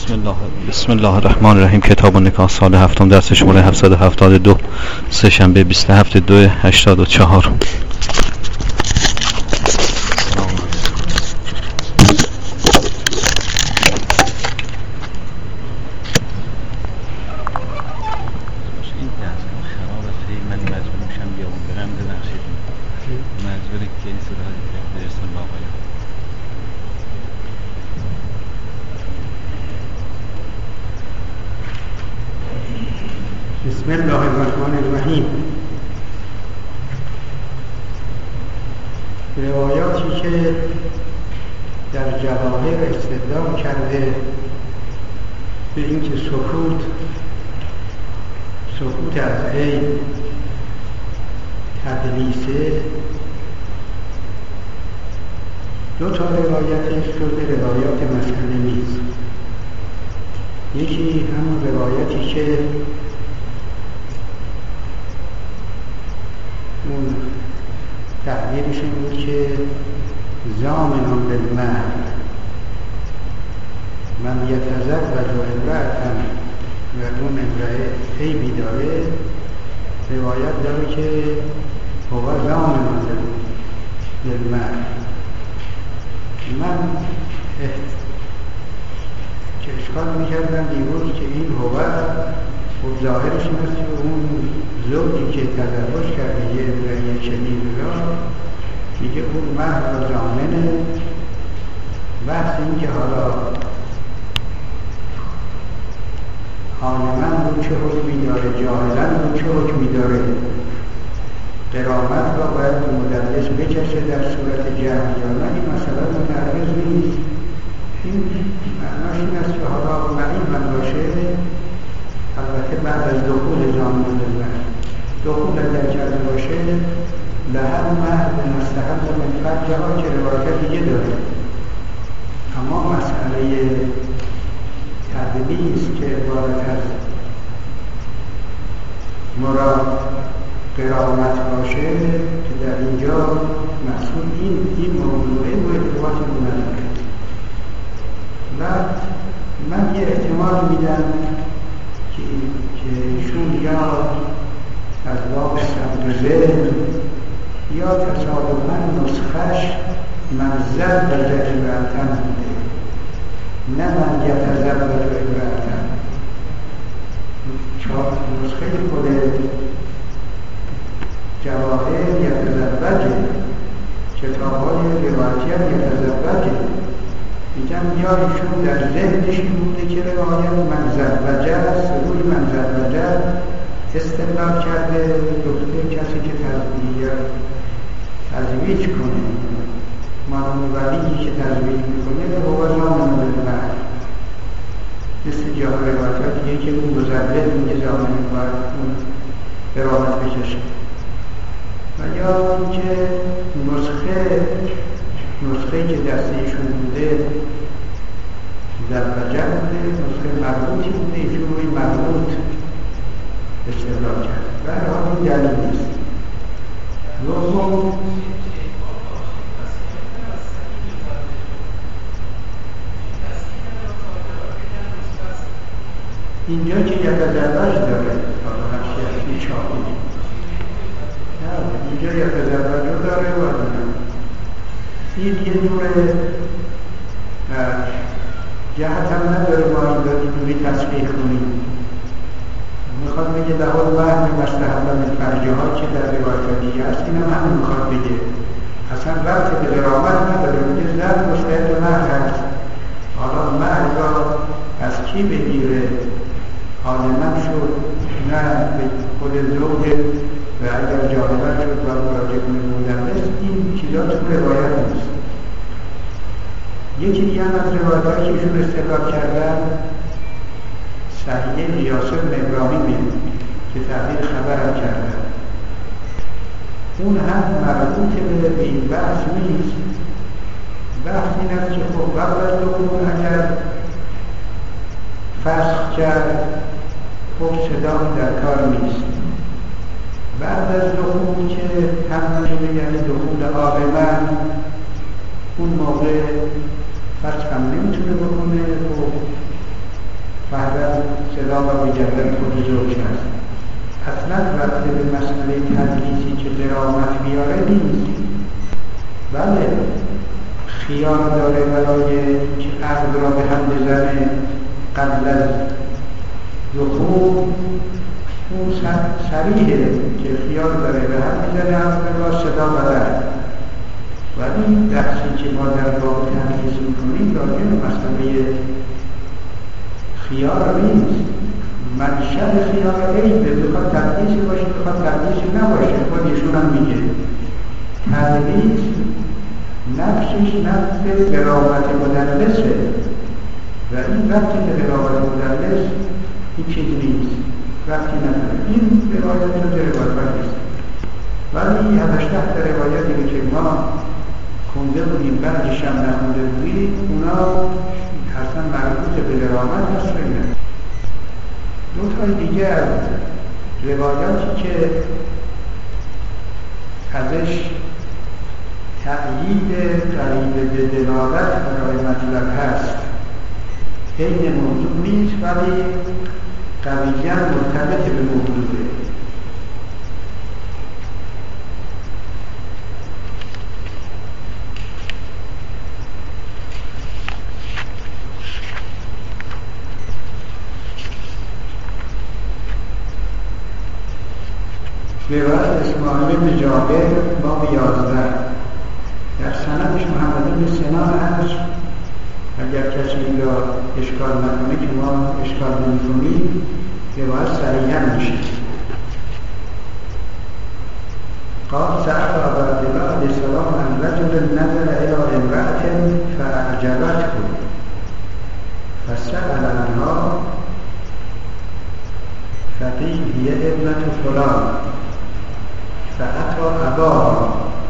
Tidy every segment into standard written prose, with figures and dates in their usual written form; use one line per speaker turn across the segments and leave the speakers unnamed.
بسم الله الرحمن الرحیم. کتاب نکاح سال هفتم، درس شماره 772، سه شنبه 27/2/84.
بسم الله الرحمن الرحیم. روایاتی که در جواهر استدلال کرده به اینکه سکوت از عیب تدلیسه، دو تا روایتش شده روایات مسئله نیست. یکی همون روایتی که اون تعبیرش این بود که ضامن بالمهر من یتزوج امرأة و اون امرأه عیبی داره، روایت داره که هو ضامن بالمهر. من که اشکال میکردم دیگوی که این هو خب ظاهرش این است که اون زوجی که تزوج کرده یه امرأه چنین را میگه اون مهر و ضامنه. بحث این که حالا عالماً رو چه حکمی داره، جاهلاً رو چه حکمی داره، قرامت را باید مدرس بکشه در صورت جهل یا نه، این مسئله متعرض نیست. این معناش این است که حالا معین من باشه، البته بعد از دخول ضامن بالمهر، دخول اگر کرده باشه لحن مهر به مستحب و منفعت ها که روایت دیگه داره. اما مسئله تدلیس که عبارت از مراد قرامت باشه که در اینجا محصول این موضوعه و ارتباطی نداره. بعد من یه احتمال میدم که ایشون یا از باب سبز یا تصادفاً نسخش منزل بجر امرأتن بوده، نه من یتزوج امرأتن. چون نسخه خود جواهر یتزوجه، کتاب‌های روایتی هم یتزوجه. میگم یا ایشون در ذهنش این بوده که روایت منزل بجر است، روی منزل بجر استدلال کرده، گفته کسی که تزویج کنه، معلوم ولیی که تزویج میکنه به هو ضامن بالمهر، مثل جاها روایت دیگه که اون مزلل میگه ضامن باید اون قرامت بکشه. و یا اینکه نسخه که دستشون بوده در بجر بوده، نسخه مربوطی بوده، ایشون روی مربوط استدلال کرد. و هر حال این دلیل نیست. دوم، اینجا که یتزوج داره این چاپی اینجا یتزوج رو داره و این یه جور جهت هم نداره ما این دوری تصریح کنیم. میخواد بگه به حال مهر مستحب من فرجه ها که در روایت دیگه هست، این هم همین میخواد بگه اصلا ربط به قرامت نداره، میگه زن مستحب مهر هست. حالا مهر را از کی بگیره، عالماً شد نه به خود زوج، و اگر جاهلان شد و مراجع کنه مدرس، این چیزا تو روایت نیست. یکی دیگه هم از روایت‌هایی که ایشون استدلال کردن صحیح الیاس بن ابراهیمی که تعبیر خبرم کردن، اون هم مربوط به این بحث نیست. بحث این است که خب قبل از دخول اگر فسخ کرد خب صداقی در کار نیست. بعد از دخول که هم شده، یعنی دخول عالماً، اون موقع فسخ هم نمیتونه بکنه. خب بگردن خود زوج هست. اصلا رفته به مسئله تدریسی که غرامت بیاره نیست. بله خیال داره برای که عقل را به هم بزنه قبل از رکوع، اون صریحه که خیال داره به هم میزنه عقل را صدا بلد. ولی بحثی که ما در باب تدریس میکنیم راجع به مسئله خیال نیست. منشأ خیال غیبه، بخواد تدریسی باشه بخواد تدریسی نباشه. خودشون هم میگه تدریس نفسش نفس غرامت مدرسه و این ربطی به غرامت مدرس این چیز نیست، ربطی نداره. این روایت رو روایت نیست، ولی 7-8 روایتی که ما خونده بودیم بعدش هم نخونده بودیم اونا اصلا مربوط به غرامت هست. دو تا دیگه از روایاتی که ازش تأیید قریب به دلالت برای مطلب هست، این موضوع نیست ولی قویاً مرتبط به موضوعه. روایت اسماعیل بن جابر باب 11 در سندش محمد بن سنان هست. اگر کسی را اشکال نکنه که ما اشکال نمی‌کنیم روایت صریحاً میشه. قال سأل أبا عبد الله عليه السلام عن رجل نزل إلى امرأة فأعجبته فسأل عنها فقيل هي ابنة فلان فأتى أباها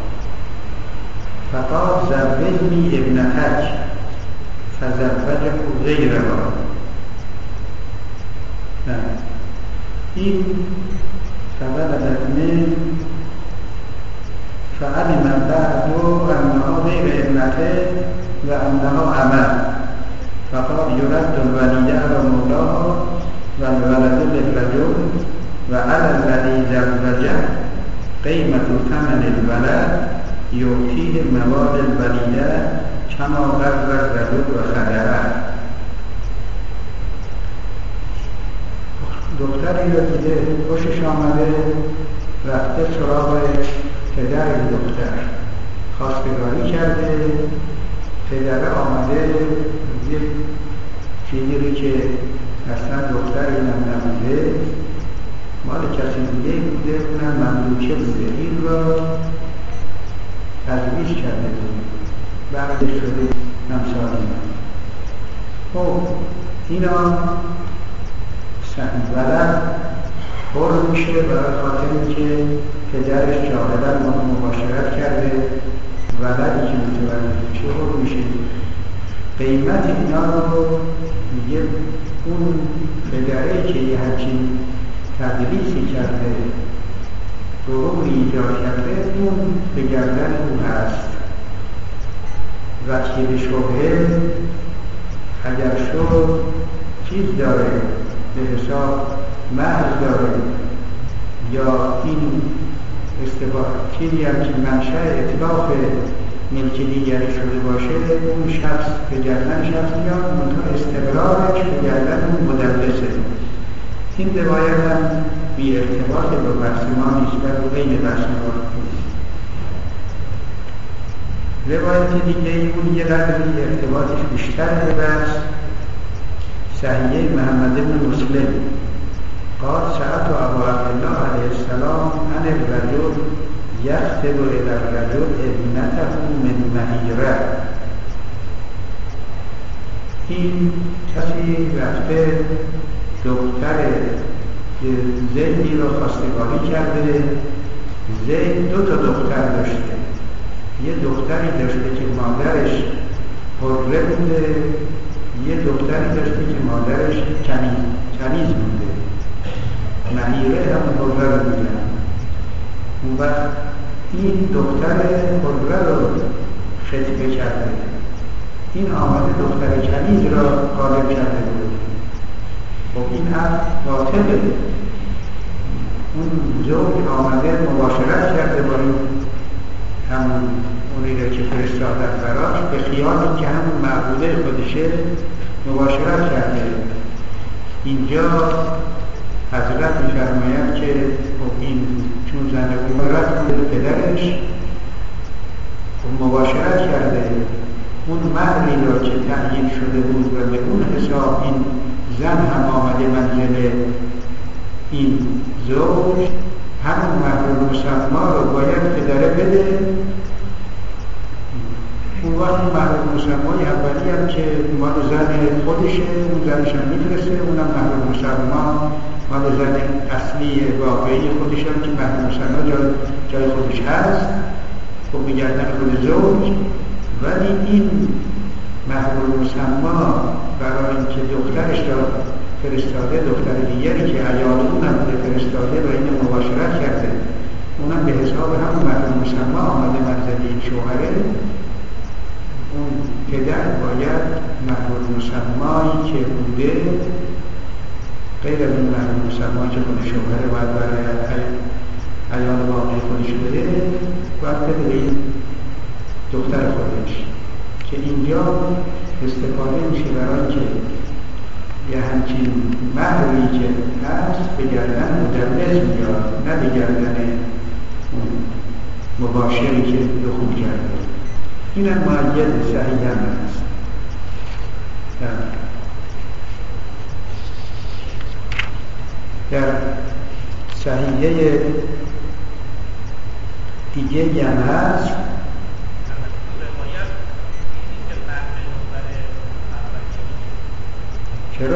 فقال زوجني ابنتك فزوجه غيرها. این فبلغت من فعلم بعد أنها غير ابنته وأنها أمه فقال يرد الولي على مولاها والولد للرجل وعلى الذي زوجه قيمة ثمن الولد يعطيه مواد الوليدة كما غرر الرجل وخدره. دختری را دیده خوشش آمده رفته سراغ پدر دختر خواستگاری کرده. پدر آمده یک چیزی که اصلا دختری نبوده مال کسی دیگه بوده، اونم مملوکه بوده، این را تزویج کرده بود بعد شده همسانی. خب اینا ولد حر میشه برای خاطر که پدرش جاهلا مباشرت کرده، ولدی که متولد میشه حر میشه. قیمت اینا رو میگه اون پدره که یه همچین تدریسی کرده، دروغی ایجاد کرده، اون به گردن او هست. وکیل شبهه اگر شد چیز داره به حساب محض داره یا این چیزی هم که منشأ اطلاق ملک دیگری شده باشه، اون شخص به گردن شخص میاد، منتها استقرارش به گردن اون مدرسه. این روایت هم بی ارتباط با بحث ما نیست و غیر بحث ما نیست. روایت دیگه اون یه قدری ارتباطش بیشتره به بحث صحیح محمد بن مسلم. قال سألت أبا عبد الله عليه السلام عن الرجل يخطب إلى الرجل ابنته من مهیره. این کسی رفته دختر زیدی رو خواستگاری کرده. زید 2 دختر داشته، یه دختری داشته که مادرش حره بوده، یه دختری داشته که مادرش کنیز بوده. مهیره هم حره رو بودن. اون وقت این دختر حره رو خطبه کرده، این آمده دختر کنیز را غالب کرده بود. خب این حرف باطله. اون زوج آمده مباشرت کرده با این همون اونی رو که فرستادن براش، به خیال اینکه همون معبوده خودشه مباشرت کرده. اینجا حضرت می‌فرماید که این چون زن مباشرت کنه پدرش مباشرت کرده، اون مهری را که تعیین شده بود و به اون حساب این زن هم آمده منزل این زوج، همون مهر مسما رو باید پدره بده. اون وقت مهر مسمای اولی هم که مال زن خودشه، اون زنش هم میفرسته، اونم مهر مسما مال زن اصلی واقعی خودش هم که مهر مسما جای خودش هست، خب میگردن خود زوج. ولی این مهر مسما برای اینکه دخترش را فرستاده، دختر دیگری که عیال اونم فرستاده و این مباشرت کرده، اونم به حساب همون مهر مسما آمده منزل این شوهره، اون پدر باید مهر مسمایی که بوده غیر از این مهر مسمایی که خود شوهره باید برای عیال واقعی خودش بده، باید بده به این دختر خودش، که اینجا استفاده میشه برای که یه همچین مهری که هست به گردن مدرس میاد، نه به گردن اون مباشری که دخول کرده. این هم معید صحیح هم هست. در صحیحه دیگه هم هست چرا؟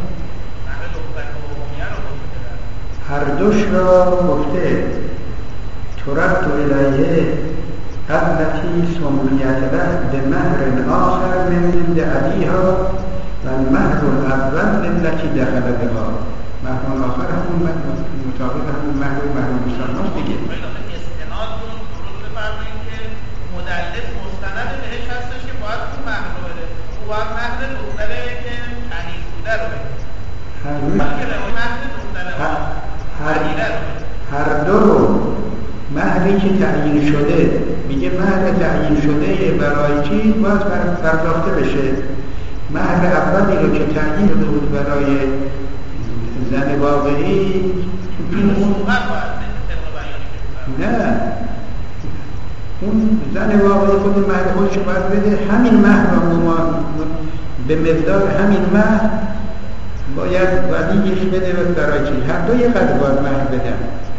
هر دوش را گفته ترد الیه التي سمیت له بمهر آخر من عند ابیها و المهر الاول التي دخل بها. مهر آخر همون مطابق همون مهر مسماست دیگه.
استناد درست بفرمایید که مدلس مستند بهش هستش که باید اون مهر رو بده، او باید مهر دختره که تنیز بوده رو بده،
هر دو رو مهری که تعیین شده، میگه مهر تعیین شده برای چی باید پرداخته بشه. مهر اولی رو که تعیین بود برای زن واقعی نه، اون زن واقعی خود مهر خودش باید بده. همین مهر رو به مقدار همین مهر باید ولیش بده برای چی؟ هر دو یه قدر باید مهر بدن.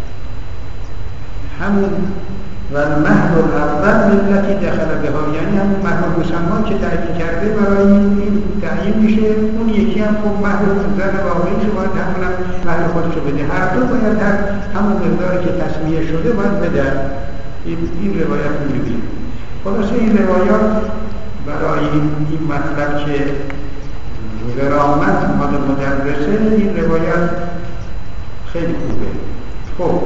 همون و المهر الاول التي دخل بها، یعنی همون مهر مسما که تعیین کرده برای این تعیین میشه. اون یکی هم خب مهر زن واقعی شو باید همونم مهر خودشو بده. هر دو باید همون مقداری که تسمیه شده باید بده. این روایت رو میگیم. خلاصه این روایات برای این مطلب که غرامت مال مدرسه، این روایت خیلی خوبه. خب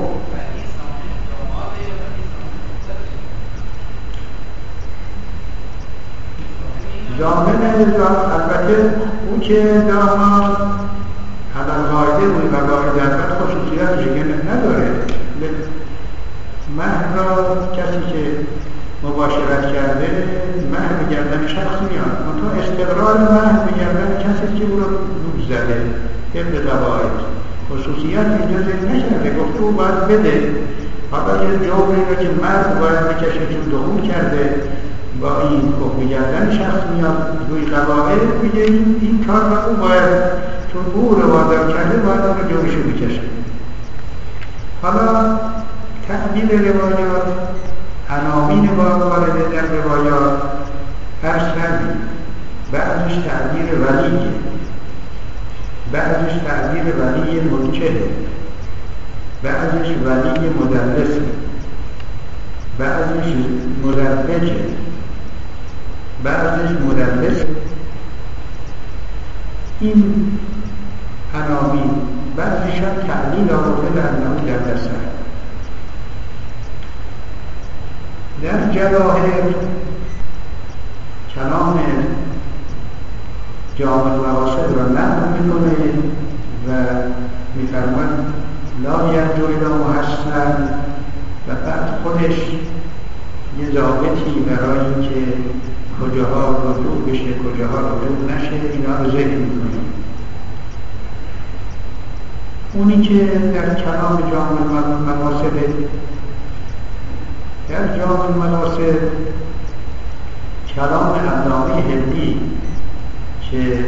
دامن البته اون که داماد حدن قاعده بود و قاعده البته خصوصیت جگه نداره. مهر را کسی که مباشرت کرده مهر به گردن شخص میاد، منتها استقرار مهر به گردن کسی که او را دود زده طبق قواعد. خصوصیت اینجا ذکر نکرده، گفته او باید بده. حالا یه جوری را که مرد باید بکشه چون دخول کرده با این به گردن شخص میاد روی قواعد، میگه این کار را او باید، چون او رو وادار کرده باید اون رو جوریشو بکشه. حالا تعبیر روایات، عناوین وارد در روایات هر سری، بعضش تعبیر ولیه، بعضش تعبیر ولی منکره، بعضش ولی مدلسه، بعضش مدرجه، بعضش مدلسه. این عناوین بعضش هم تعلیل آورده لعنه در دسته. در جواهر کلام جامع المقاصد را نقل میکنه و میفرمان لا یرجو الی محسن و بعد خودش یه ضابطی برای اینکه کجاها رجوع بشه کجاها رجوع نشه اینا رو ذکر میکنه. اونی که در کلام جامع المقاصد در جامع المقاصد کلام علامه حلی که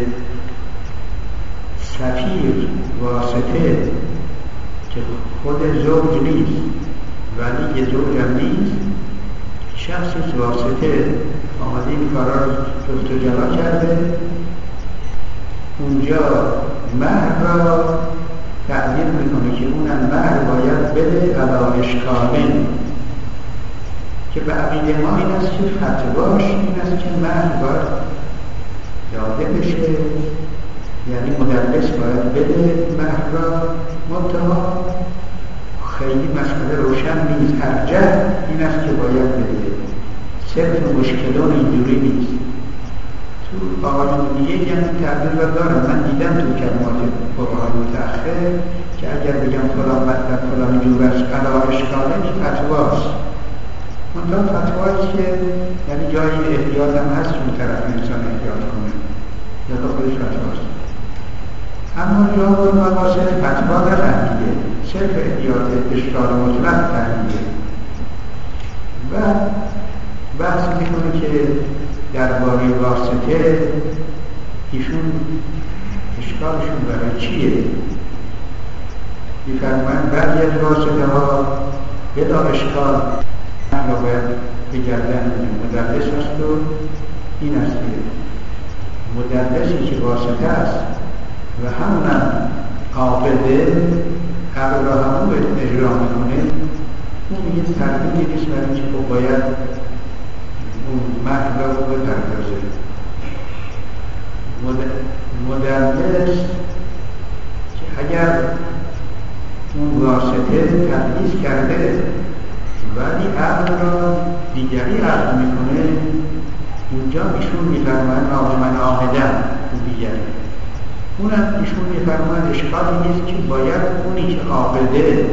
سفیر واسطه که خود زوج نیست ولی زوج هم نیست شخصی واسطه آمده این کارا رو جفت و جلا کرده اونجا مهر را تعبیر میکنه که اونم مهر باید بده علی اشکاله که به عقیده ما این است که فتواش این است که مهر باید داده بشه یعنی مدرس باید بده مهر را منتها خیلی مسئله روشن نیست ارجح این است که باید بده صرف مشکلان اینجوری نیست تو آقایون دیگه یعنی تعبیر را دارم من دیدم تو کلمات فقهای متأخر که اگر بگم فلان مطلب فلان جور است علی اشکاله این فتواست منطقه فتوایی که یعنی جایی احتیاط هم هست چون طرف انسان احتیاط کنه یا تو خودش فتواست اما جامع المقاصد فتوا نفهمیده صرف احتیاط اشکال مطلق فهمیده و بحث میکنه که درباره واسطه ایشون اشکالشون برای چیه میفرمایند بعضی از واسطه ها بلا اشکال را باید بگردن مدرس هست و این است که مدرسی که واسطه است و همونم عاقده عقل را همون اجرا میکنه اون یه تردیدی نیست برای که باید اون مهر را بپردازه مدرس که اگر اون واسطه تدریس کرده ولی عقل را دیگری عقل میکنه اینجا ایشون میفرماید من آمدم دیگری اونم ایشون میفرماید اشکالی نیست که باید اونی که عاقده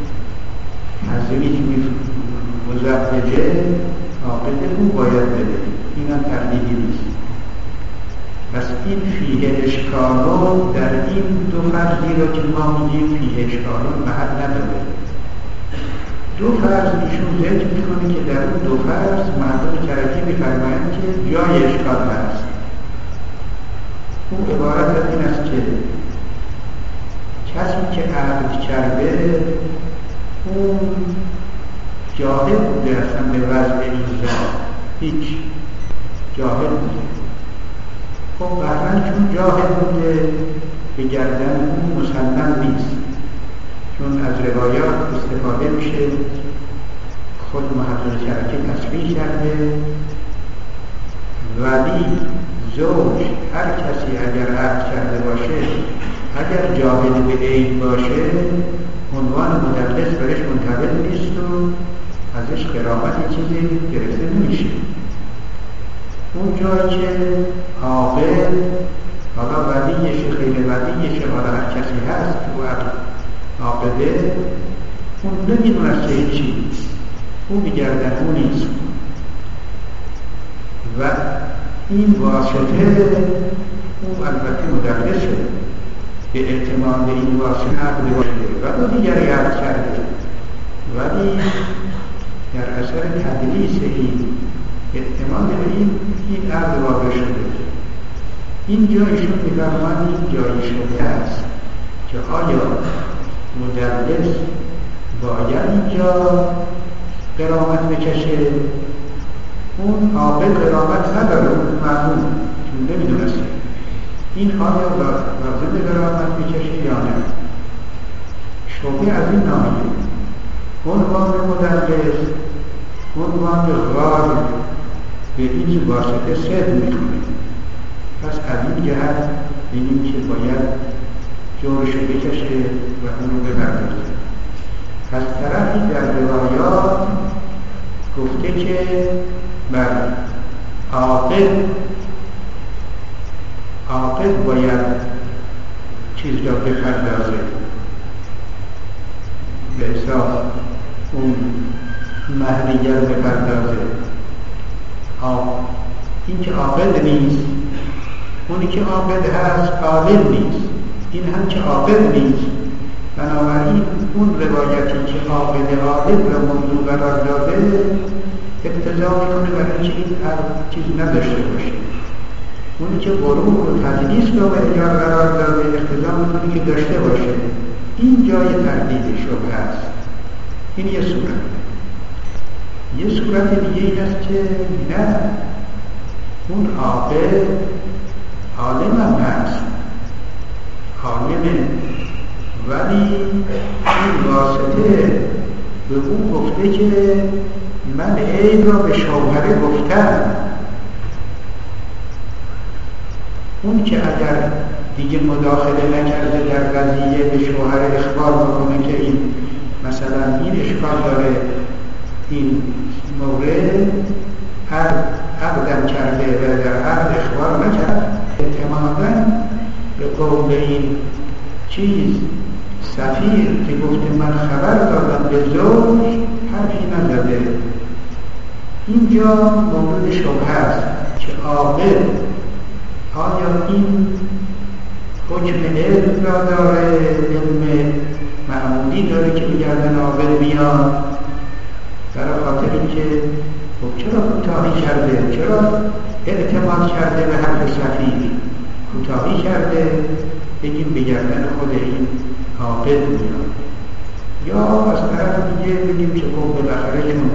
حضری مزوجه عاقده اون باید بده اینم تردیدی نیست پس این فیه اشکالون در این دو فرضی را که ما میگیم فیه اشکالون محل نداره دو فرض ایشون ذکر میکنه که در اون دو فرض مردم کرکی میفرمایند که جای اشکال هست اون عبارت از این است که کسی که عقد کرده اون جاهل بوده اصلا به وضع این زن هیچ جاهل بوده خب قطعا چون جاهل بوده به گردن اون مسلم نیست چون از روایات استفاده میشه خود محضر کرکی تصریح کرده ولی زوج هر کسی اگر عقد کرده باشه اگر جاهل به عیب باشه عنوان مدرس برش منتقل نیست و ازش قرابت چیزی گرفته نمیشه اون جایی که عاقل حالا ولیشه خیلی ولیشه حالا هر کسی هست و عاقده اون نمیدونست که چی اون میگردن اون نیست و این واسطه اون البته مدرسه به اعتماد این واسطه عقل و دو دیگری عقل کرده ولی در اثر تدریس این اعتماد به این عقل واقع شده این جایشون میفرمان این جایی شده است که آیا مدرس باید اینجا قرامت بکشه اون عاقل قرامت نداره اون معلوم چون نمیدونسته این آیا لازم قرامت بکشه یا نه شبه از این ناحیه عنوان مدرس عنوان غار به این واسطه صدق میکنه پس از این جهت بینیم که باید جورشو بکشه و اون رو بپردازه از طرفی در روایات گفته که بر عاقل باید چیز را بپردازه، به حساب اون مهریه رو بپردازه. این که عاقل نیست، اونی که عاقل هست عالم نیست، این هم که عاقل نیست. بنابراین اون روایتی که عاقل عالم را موضوع قرار داده اقتضا میکنه برای اینکه این چیز نداشته باشه. اونی که غرور و تدلیس را به اجار قرار داده اقتضا میکنه که داشته باشه. این جای تردید شبه هست. این یه صورت. یه صورت دیگه این است که نه، اون عاقل عالم هم هست، عالمه، ولی این واسطه به اون گفته که من عیب را به شوهره گفتم. اون که اگر دیگه مداخله نکرده در قضیه به شوهر اخبار بکنه که این مثلا این اشکال داره، این مورد عقدم کرده و در عقد اخبار نکرد، اعتمادا به قول این چیز سفیر که گفته من خبر دادم به زوج حرفی نزده. اینجا مورد شبهه است که عاقل آیا این حکم علم را داره، علم معمولی داره که بگردن عاقل بیان، برای خاطر اینکه چرا کوتاهی کرده، چرا اعتماد کرده به حرف سفیر، کوتاهی کرده، بگیم بگردن خود این عاقل بیان. یا از طرف دیگه بگیم که خب بالاخره چون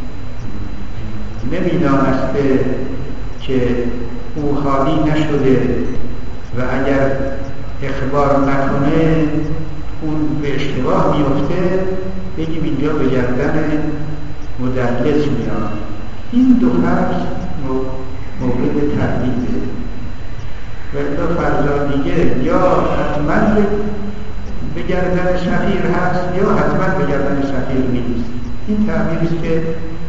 نمیدانسته که او خالی نشده و اگر اخبار نکنه اون به اشتباه میفته، بگیم اینجا به گردن مدلس میاد. این دو فرض مورد تردیده. و الا فرضا دیگه یا حتما به گردن سفیر هست یا حتما به گردن سفیر نیست. این تعبیریست که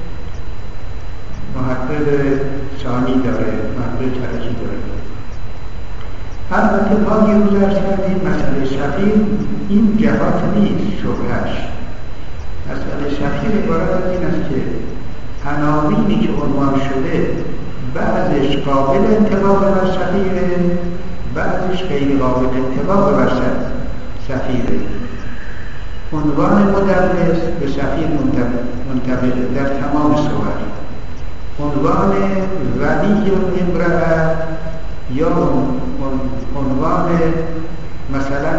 محقق ثانی داره، محقق کرکی داره. البته ما دیروز عرض کردیم مسئله سفیر این جهات نیست شبهش. مسئله سفیر عبارت از این است که عناوینی که عنوان شده بعضش قابل انطباق بر سفیره، بعضش غیر قابل انطباق بر سفیره. عنوان مدرس به سفیر منطبق در تمام صور. عنوان ولی الامرأة یا عنوان مثلا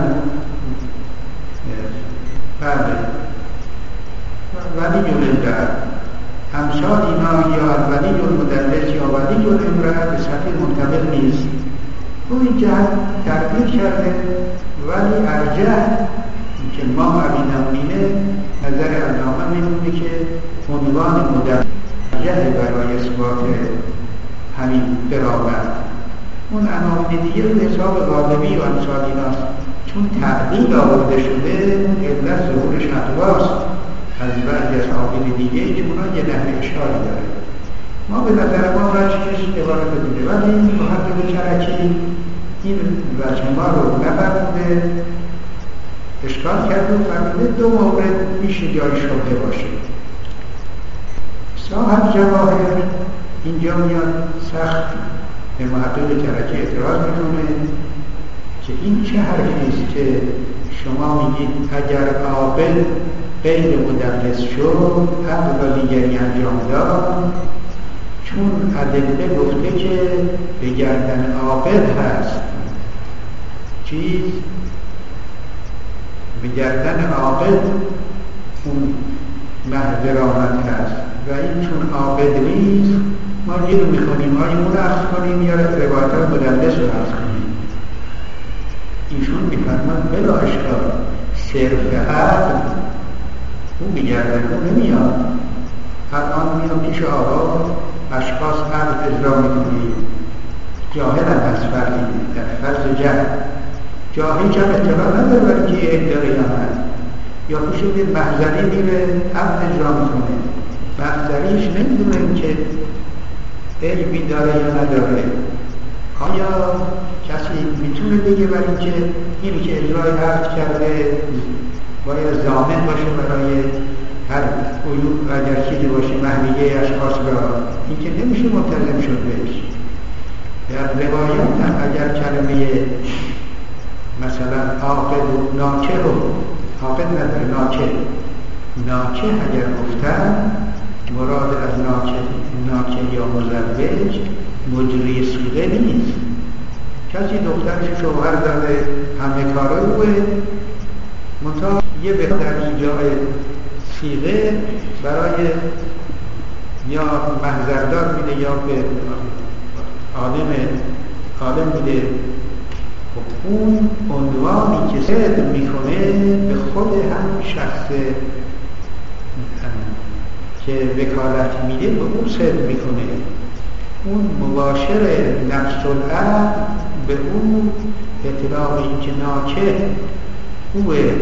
ولی الامرأة امثال اینا یا ولی المدرس یا ولی الامرأة به سفیر منطبق نیست. او این جهت تغییر کرده، ولی ارجح که ما عبیدمینه نظر علامه میمونه که عنوان مدرس ارجح برای اثبات همین قرابت. اون عناوین دیگه به حساب غالبی و امثال ایناست، چون تعدیل آورده شده اون علت ظهورش اقواست از بعضی از عامل دیگه که اونا یه نحوه اشاره داره. ما به نظر ما وجهش عبارت دیده، ولی محقق کرکی این وجه ما رو نفرموده، اشکال کرده و فرموده دو مورد میشه جای شبهه باشه. صاحب جواهر اینجا میاد سخت به محقق کرکی اعتراض میکنه که این چه حرفیست که شما میگید اگر عاقل غیر مدرس شد عقل و دیگری انجام داد، چون ادله گفته که به گردن عاقل هست چیز، به گردن عاقل اون مهر درآمد هست و این چون عاقل نیست ما گیر میکنیم آیا اون اخذ کنیم یا روایت مدلس رو اخذ کنیم. ایشون میفرمند بلا اشکال صرف عقل اون بگردن اون نمیاد. الان میاد پیش آقا اشخاص عقل اجرا میکنیم، جاهل هم از فرقی در فرض جهل جاهل که اطلاع نداره برای که ادعای قیامت، یا پیش میره محضری میره عقل اجرا میکنه، محضریش نمیدونه که علمی داره یا نداره. آیا کسی میتونه بگه برای اینکه اینی که اجرای عقد کرده باید ضامن باشه برای هر عیوب اگر چیزی باشه محلیه اشخاص را، این که نمیشه ملتزم شد بهش. در روایات هم اگر کلمه مثلا عاقد و ناکه رو عاقد نداره ناکه اگر گفتن مراد از ناکه یا مزوج مجری صیغه نیست. کسی دخترش شوهر داده همه کارای روه منطقه یه به در اینجای صیغه برای یا محضردار میده یا به عالم میده. خب اون عنوانی که صدق میکنه به خود هم شخص که وکالت میده به اون صدق میکنه. اون مباشر نفس العقد به اون اطلاق این که ناکه اوه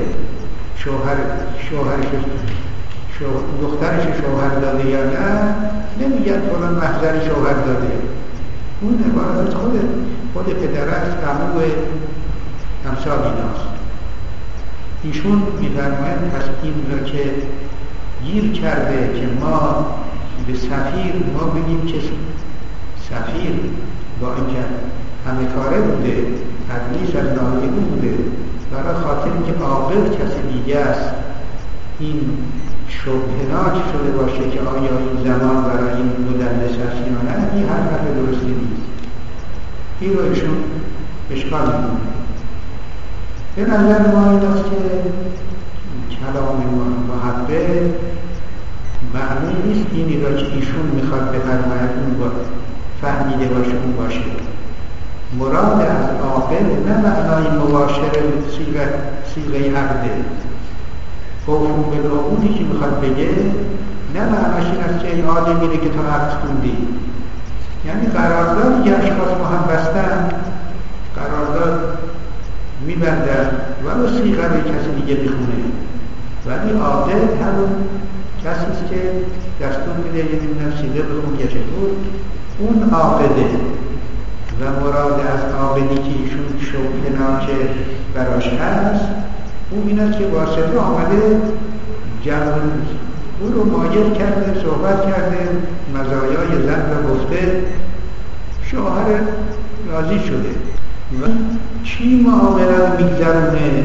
دخترش شوهر داده یا نه نمیگن فلان محضر شوهر داده. اون عبارت خود پدر است، عمو امثال ایناست. ایشون میفرماید پس این را که گیر کرده که ما به سفیر ما بگیم که سفیر با اینکه همه کاره بوده تدلیس از ناحیه بوده برای خاطر اینکه عاقل کسی دیگه است این شبهناک شده باشه که آیا این زمان برای این مدلس است یا نه، این حرف درستی نیست. این رو ایشون اشکال میکنه. به نظر ما این است که کلام محبه معنی نیست اینی را که ایشون میخواد بفرماید اون فهمیده باشه اون باشه. مراد از عاقل نه معنای مباشر صیغه عقده. اوفو بالعقودی که میخواد بگه نه معناش این است که این آدمیه که تو عقد خوندی، یعنی قراردادی که اشخاص با هم بستن قرارداد میبندن ولو صیغه به کسی دیگه بخونه، ولی عاقل همون کسی است که دستور میده یه صیغه بخون که چطور اون عاقده. و مراد از عاقدی که ایشون شبهناک براش هست اون این است که واسطه آمده او رو مایل کرده، صحبت کرده، مزایای زن رو گفته، شوهر راضی شده و چی معامله میگذرونه.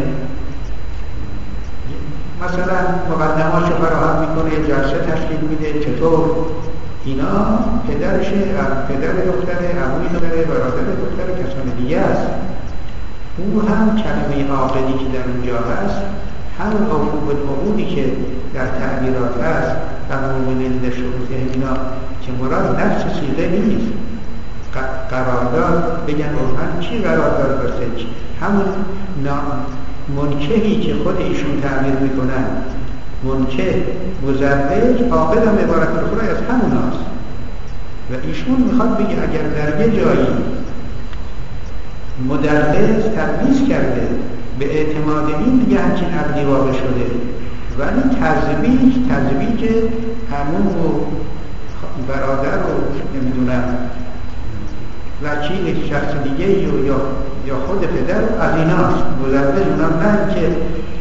مثلا مقدماش رو فراهم میکنه، جلسه تشکیل میده، چطور اینا پدرشه، پدر دختره، عموی دختره، برادر دختره، کسان دیگه است. او هم کلمه عاقدی که در اونجا هست همون اوفو بالعقودی که در تعبیرات هست و مومنین شروط اینا که مراد نفس صیغه نیست. قرارداد بگن هم چی قرارداد باشه، همون منکهی که خود ایشون تعبیر میکنن منکه مزوج عاقد هم عبارت اخرى از همون هست. و ایشون میخواد بگه اگر در یه جایی مدلس تدلیس کرده به اعتماد این دیگه همچین عقدی واقع شده، ولی تزویج عمو و برادر و نمیدونم وکیل شخص دیگه یا خود پدر از ایناست. مزوج اونم نه که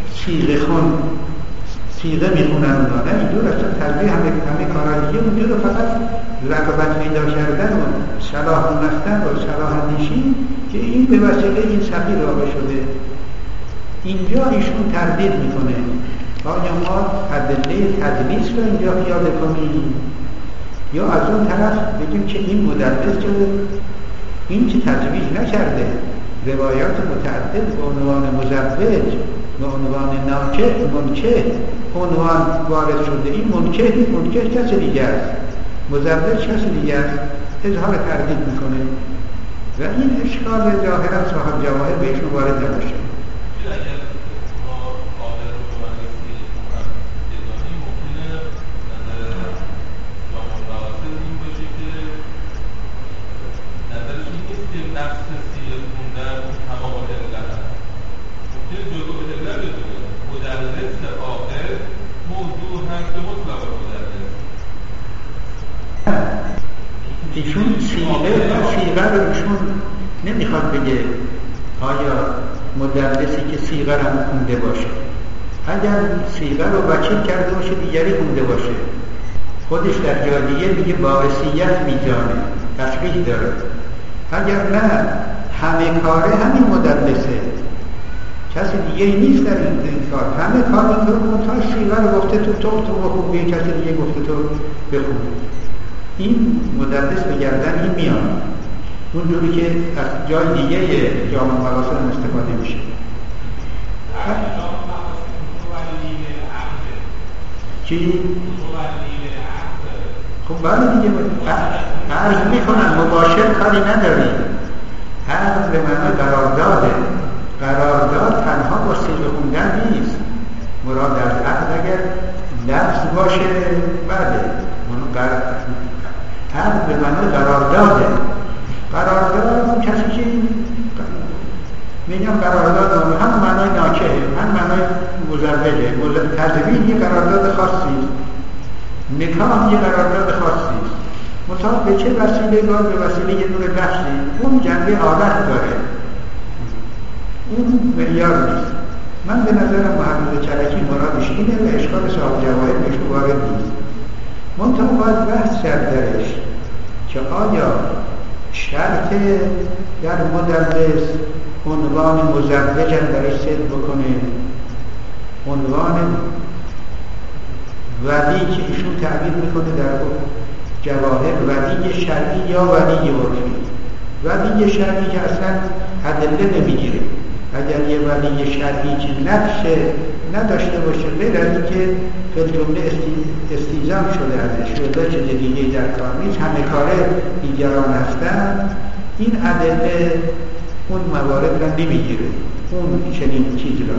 صیغه میخونن اونا، نه این دور اصلا تزویج همه کارهای دیگه اون دور فقط رقابت پیدا کردن و صلاح نفتن و صلاح اندیشی که این به وسیله این سفیر واقع شده. اینجا ایشون تردید میکنه آیا ما ادله تدلیس رو اینجا پیاده کنیم یا از اون طرف بگیم که این مدلس شده، این که تزویج نکرده، روایات متعدد به عنوان مزوج به عنوان ناکه منکه عنوان وارد شده. این منکه کسی دیگه است، مزوج کسی دیگه است. اظهار تردید میکنه و این اشکال ظاهرا صاحب جواهر بهشون وارد نباشه. ایشون سیغه رو ایشون نمیخواد بگه مدرسی که صیغه رو خونده باشه. اگر صیغه رو وکیل کرده باشه دیگری خونده باشه، خودش در جای دیگه میگه باعثیت میزانه، تصریح داره. اگر نه همه کاره همین مدرسه، کسی دیگه نیست در این کار، همه کار اینطور منتها صیغه رو گفته تو بخون، به کسی دیگه گفته تو بخون. این مدرس به گردن این میاد، اونجوری که از جای دیگه جامعه مراسم استفاده میشه. چی؟ خب بله دیگه عرض میکنن مباشر کاری نداریم، عرض به معنی قرارداده. قرارداد تنها با صیغه خوندن نیست، مراد از عقد اگر لفظ باشه بله، عقد به معنی قرارداده. قرارداد کسی که میگم قرارداد هم معنای ناکه، هم معنای مزوجه. تزویج یه قرارداد خاصی است، نکاح یه قرارداد خاصی است، منتها به چه وسیله؟ به وسیله یه نور لفظی، اون جنبه عادت داره، اون معیار نیست. من به نظرم محمد چرکی مرادش اینه و اشکال صاحب جواهر بهش وارد نیست. منتها باید بحث کرد درش که آیا شرط در مدرس عنوان مزوج هم درش صدق بکنه، عنوان ولی که ایشون تعبیر میکنه در جواهر ولی شرعی یا ولی عرفی. ولی شرعی که اصلا ادله نمیگیره، اگر یه ولی شرعی که نقش نداشته باشه غیر از اینکه فی جمله استیزام شده ازش شده چه دیگه در کار نیست، همه کاره دیگران هستن، این ادله اون موارد را نمیگیره، اون چنین چیز را،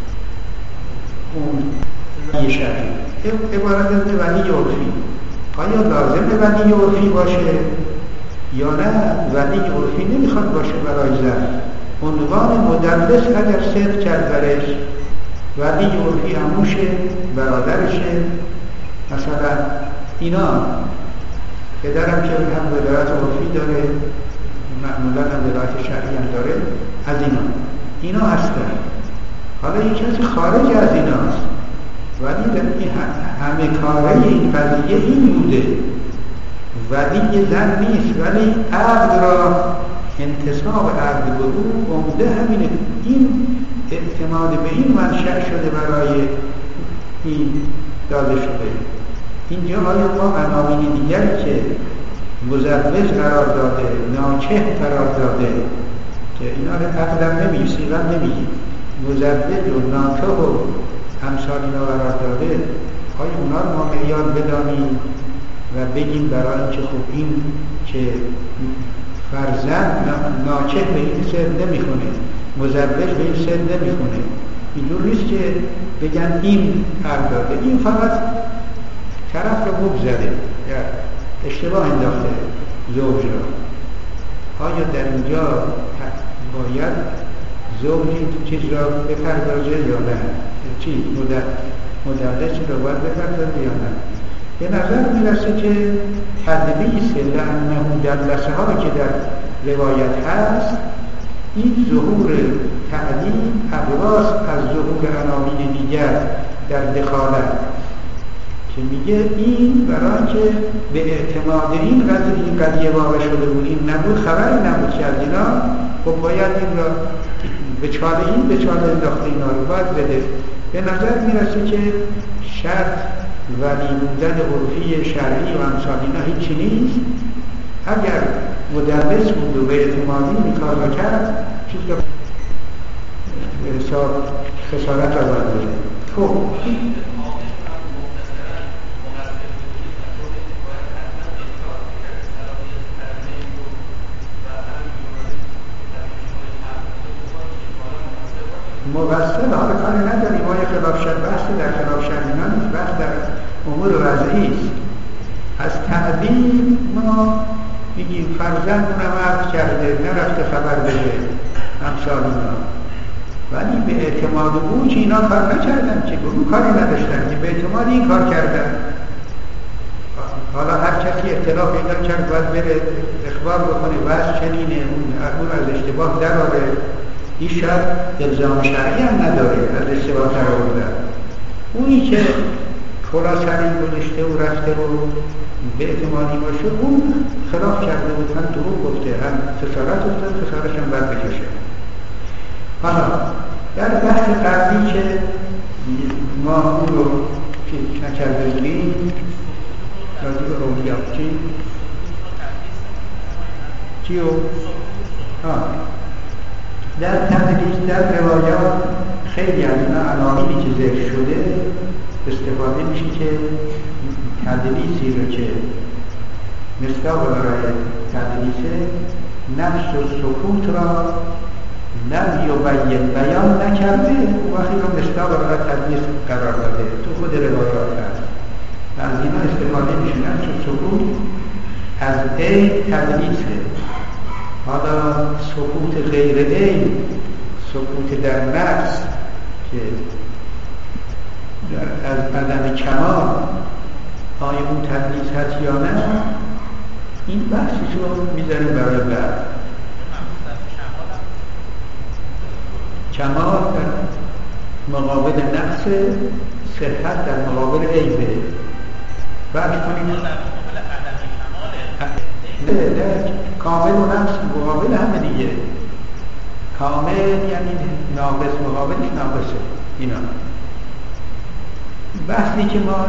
اون ولی شرعی. عبارت از ولی عرفی، آیا لازم ولی عرفی باشه یا نه؟ ولی عرفی نمیخواد باشه برای زن. عنوان مدرس اگر صدق کرد برش، ولی عرفی عموشه، برادرشه، مثلا اینا. پدرم که هم ولایت عرفی داره، معمولا هم ولایت شرعی هم داره، از اینا هستن. حالا یک کسی خارج از ایناست، ولی همه کاره این قضیه این بوده، ولی زن نیست، ولی عقد را انتصاب عقد به او عمده همینه. این اعتماد به این منشأ شده برای این داده شده. اینجا آیا ما عناوین دیگری که مزوج قرار داده، ناچه قرار داده که اینا رو عقدم نمیگی، سیغم نمیگی، مزوج و ناچه و همسال اینا قرار داده، آیا اونا رو ما معیار بدانیم و بگیم برای اینکه خب این که فرزند ناچه به این سر نمیخونه، مزوج به این سر نمیخونه، اینجور نیست که بگن این حق داده، این فقط طرف رو بگذاره یا اشتباه انداخته زوج را. آیا در اینجا باید زوج این چیز را بپردازه یا نه؟ چیز مدرس را باید بپردازه یا نه؟ به نظر میرسه که تدلیس لانه دلسه ها که در روایت هست، این ظهور تعلیم ابراز از ظهور عناوین دیگر در دخالت، که میگه این برای که به اعتماد این قضیه واقع شده بود، این نبود، خبری نبود که از اینا، خب باید این را به چاله انداخته اینا رو باید بده. به نظر میرسه که شرط ولی بودن عرفی شرعی و امثال اینا هیچی نیست. اگر مدرس بود و به اعتمادی میکار را کرد، چیز را به حساب خسارت را باید بده. خب مفصل حال کاری نداریم، ما یه خلاف شد بحث در خلاف شدینا نیست، بحث در امور وضعی است. از تعلیم ما میگیم فرزند اونم عقد کرده، نرفته خبر بده امثال اینا، ولی به اعتماد او که اینا کار نکردن، که اون کاری نداشتن، که به اعتماد این کار کردن. حالا هر کسی اختلاف اینا کرد باید بره اخبار بکنه، وضع چنینه، اون از اشتباه دراره، این شاید الزام شرعی هم نداره از اشتباه تر آوردن. اونی که کلا سری گذاشته و رفته رو به اعتمادی باشه اون خلاف کرده بود، هم دروغ گفته، هم خسارت افتاد، خسارتش هم باید بکشه. حالا در بحث قبلی که ما اون رو نکرده بودیم راجع به اولیاء چیو؟ در تدریس در روایات خیلی از اینا عناوینی که ذکر شده استفاده میشه که تدریسی رو که مصداق برای تدریسه نفس و سکوت را لم یبین بیان نکرده و وقتی رو مصداق برای تدریس قرار داده تو خود روایات هست. از اینا استفاده میشه نفس و سکوت از تدریسه. حالا سکوت غیر سکوت در نفس که از عدم کمال آیا اون تدریس هست یا نه، این بحثش رو میذاریم برای بعد. کمال در مقابل نقص، صحت در مقابل عیبه. بعد کنیم کامل و نقص مقابل همه دیگه. کامل یعنی ناقص، مقابلش ناقصه. اینا بحثی که ما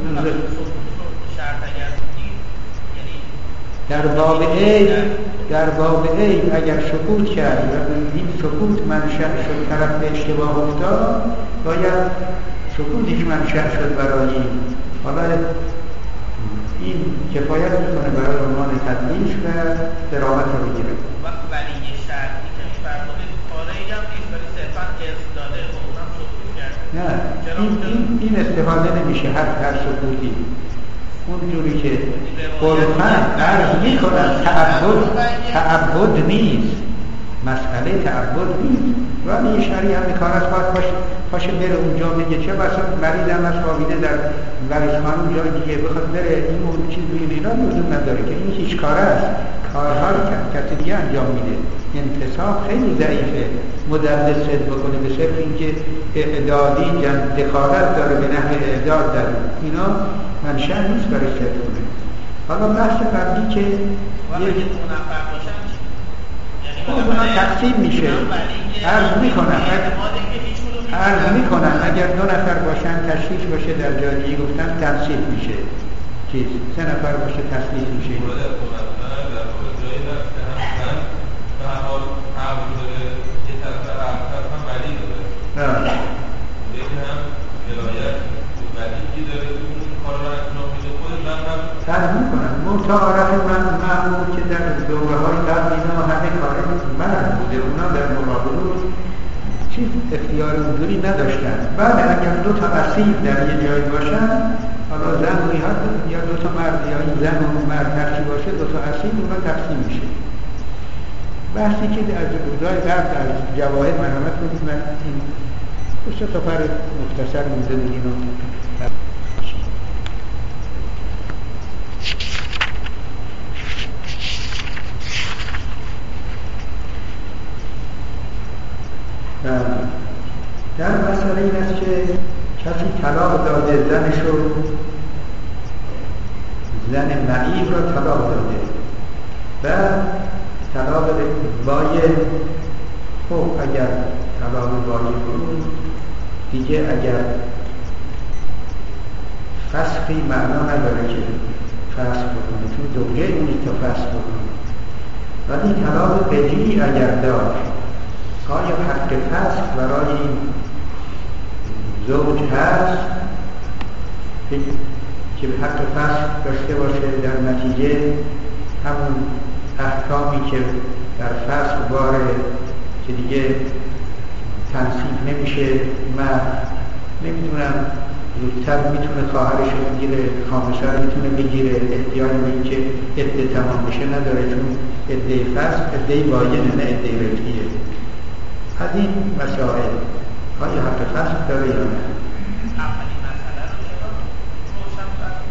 در باب عیب اگر سکوت کرد و این سکوت منشأ شد طرف به اشتباه افتاد، باید سکوتش منشأ شد برای این. حالا این کفایت میکنه برای عنوان تدلیس و درامت رو بگیره.
ولی یه شرطی که این فرموده کاره‌ای هم نیست ولی صرفا قسط داده اونم سکوت کرده.
نه این استفاده نمیشه هر سکوتی اونجوری که قرفن عرض میکنن تعبد نیست، مسئله تعبد نیست. ولی یه شرعی هم کار است باید پاشه بره اونجا بگه چه بسا مریض هم از خوابیده در وریسخان اونجا دیگه بخواد بره این اون چیز بگیر اینا لزوم نداره که این هیچ کار است. کارها رو کسی دیگه انجام میده. انتصاب خیلی ضعیفه مدرس صد بکنه به صرف اینکه اعدادی دخالت داره به نحو اعداد در اینا منشأ نیست برای صد کنه. حالا بحث قبلی که یک اونا تقسیم میشه. عرض میکنن اگر 2 نفر باشن تشخیص باشه در جای دیگه گفتن تنصیف میشه. 3 نفر باشه تصنیف میشه. فرض میکنن متعارف من معمول که در دوره های قبل اینا همه کاره مرد بوده، اونا در مقابل چیز اختیار اونجوری نداشتن. بعد اگر 2 تا اصیل در یه جایی باشن، حالا زن یا 2 تا مرد یا این زن و مرد هرچی باشه 2 تا اصیل اونا تقسیم میشه. بحثی که از روزای قبل از جواهر مرحمت کنید من این 2 تا پر مختصر مونده بودیم در مسئله این است که کسی طلاق داده زنشو، زن معیب را طلاق داده و طلاق باید. خب اگر طلاق باید بود دیگه اگر فسخی معنا نداره که فسخ بکنه، چون زوجه اونی تا فسخ بکنه. ولی طلاق بدیهی اگر داشت آیا حق فسخ برای این زوج هست که حق فسخ داشته باشه؟ در نتیجه همون احکامی که در فسخ باره که دیگه تنصیب نمیشه، من نمیدونم زودتر میتونه خواهرش رو بگیره، خامسه رو میتونه بگیره، احتیاج به این که عده تمام بشه نداره، چون عده فسخ عده باینه نه عده رجعیه. از این مسائل آیا حق فسخ داره یا نه؟
اولین مسئله رو روشن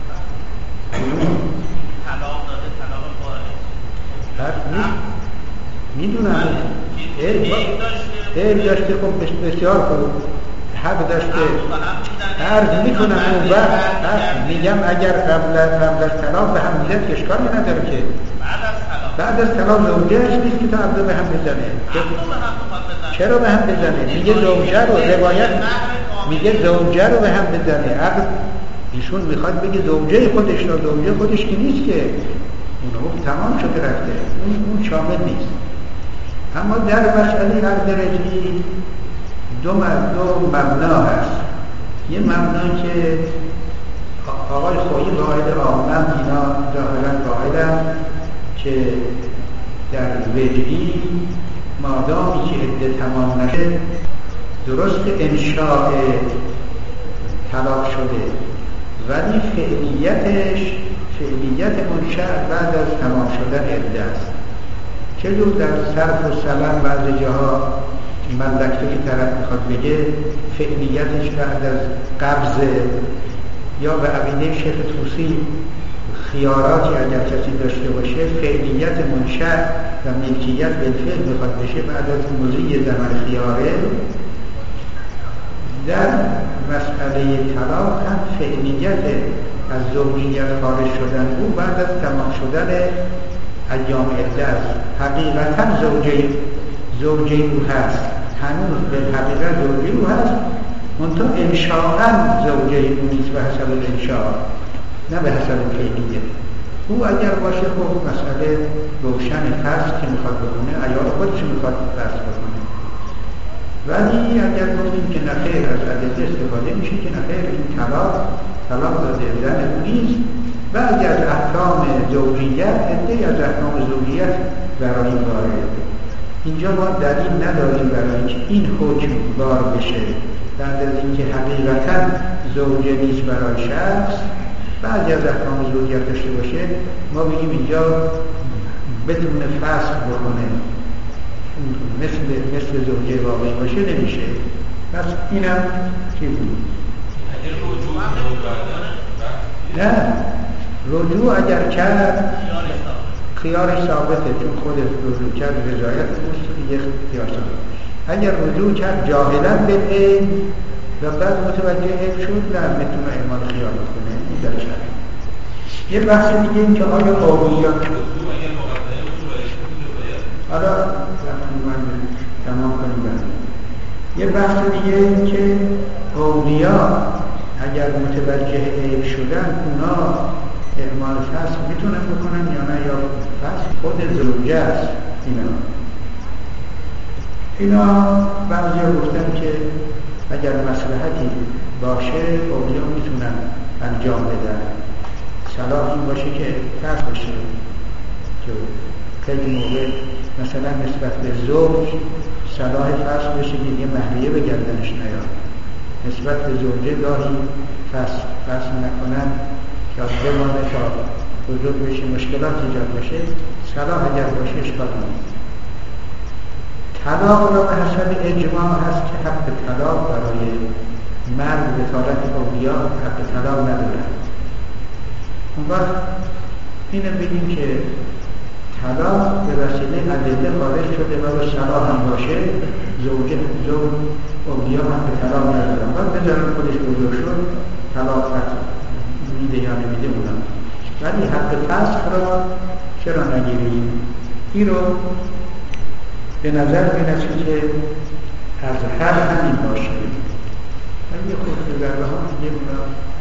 طلاق داده، طلاق وارث
میدونم
یک داشته
علم داشته خب بسیار خوب، حق داشته، عرض میکنم اون وقت میگم اگر قبل از طلاق به هم میزد که اشکالی نداره که بعد از طلاق زوجهش نیست که تا عبدو به هم بزنه. چرا به هم بزنه؟ میگه زوجه رو روایت میگه زوجه رو به هم بزنه. عقل ایشون میخواد بگه زوجه خودش رو، زوجه خودش که نیست که اون تمام شده رفته، اون شامل نیست. اما در مسئله عقد رجعی دو مبنا هست. یه مبنا که آقای خویی قاعده آمن اینا ظاهرا قاعدن که در رجعی مادامی که عده تمام نشه درست انشاء طلاق شده ولی فعلیت منشأ بعد از تمام شدن عده است. چه جور در صرف و سلم بعض جاها ملکته که طرف میخواد بگه فعلیتش بعد از قبض، یا به عقیده شیخ طوسی خیاراتی اگر کسی داشته باشه فعلیت منشأ و ملکیت بالفعل میخواد بشه بعد از مضی زمن خیاره. در مسئله طلاق هم فعلیت از زوجیت خارج شدن او بعد از تمام شدن ایام عده است. حقیقتا زوجه او هست، هنوز به حقیقت زوجه او هست، منطقه انشاءً زوجه او نیست به حسب انشاء، نه به حسب فعلیه. او اگر باشه خب مسئله روشن هست که میخواد بکنه، عیال خودش میخواد فرض بکنه. ولی اگر گفتیم که نخیر از عدده استفاده میشه که نخیر این طلاق داده زن او نیست. بعضی از احکام زوجیت، عده از احکام زوجیت برای این وارده. اینجا ما دلیل نداریم برای اینکه این حکم بار بشه بعد از اینکه حقیقتا زوجه نیست برای شخص، بعضی از احکام زوجیت داشته باشه ما بگیم اینجا بدون فسخ بکنه مثل زوجه واقعی باشه نمیشه. پس اینم چی بود؟ نه، رجوع اگر کرد خیارش ثابته، چون خود رجوع کرد رضایت اوست دیگه خیار ثابت. اگر رجوع کرد جاهلا به علم و بعد متوجه علم شد نه میتونه اعمال خیار بکنه. این در شرط. یه بحث دیگه این که آیا اولیاء حالا من تمام کنیم برد. یه بحث دیگه این که اولیاء اگر متوجه عیب شدن اونا اعمال فسخ میتونن بکنن یا نه، یا فسخ خود زوجه است. اینا بعضی گفتن که اگر مصلحتی باشه اولیاء میتونن انجام بدن. صلاح این باشه که فسخ بشه که خیلی موقع مثلا نسبت به زوج صلاح فسخ بشه که یه مهریه به گردنش نیاد، نسبت به زوجه گاهی فسخ نکنن که بمانه تا بزرگ بشه مشکلات ایجاد بشه. صلاح اگر باشه اشکال نیست. طلاق را به حسب اجماع هست که حق طلاق برای مرد به طالت اولیاء حق طلاق ندارد. اون وقت اینه بگیم که طلاق به وسیله ادله خارج شده و به صلاح هم باشه زوج اولیاء حق طلاق ندارن. باید بذارن خودش بزرگ شد طلاق فسخ میده یا نمیده اونم، ولی حق فسخ را چرا نگیریم؟ این رو به نظر میرسه که از هر همین باشه. ولی خود به ذره ها دیگه اونا